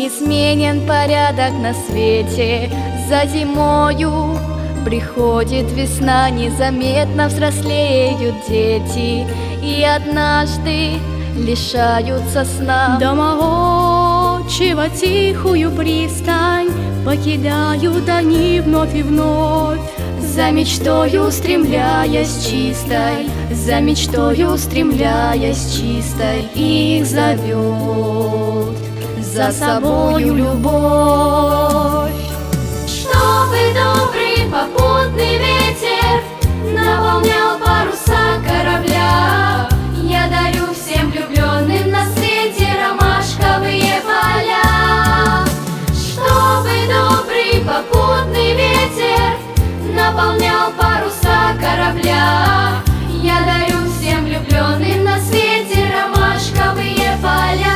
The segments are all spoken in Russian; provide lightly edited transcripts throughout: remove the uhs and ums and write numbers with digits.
Неизменен порядок на свете. За зимою приходит весна, незаметно взрослеют дети и однажды лишаются сна. Дома отчего тихую пристань покидают они вновь и вновь. За мечтою устремляясь чистой, за мечтою устремляясь чистой, их зовет за собою любовь. Чтобы добрый попутный ветер наполнял паруса корабля, я дарю всем влюбленным на свете ромашковые поля. Чтобы добрый попутный ветер наполнял паруса корабля, я дарю всем влюбленным на свете ромашковые поля.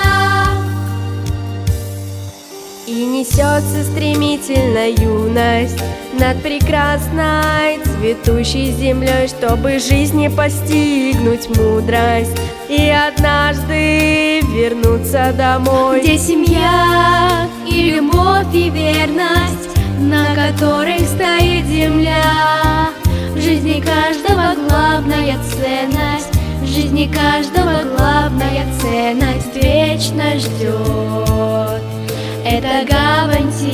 И несется стремительно юность над прекрасной цветущей землей, чтобы жизни постигнуть мудрость и однажды вернуться домой, где семья и любовь и верность, на которых стоит земля. В жизни каждого главная ценность, в жизни каждого главная ценность вечно ждет. Это гавань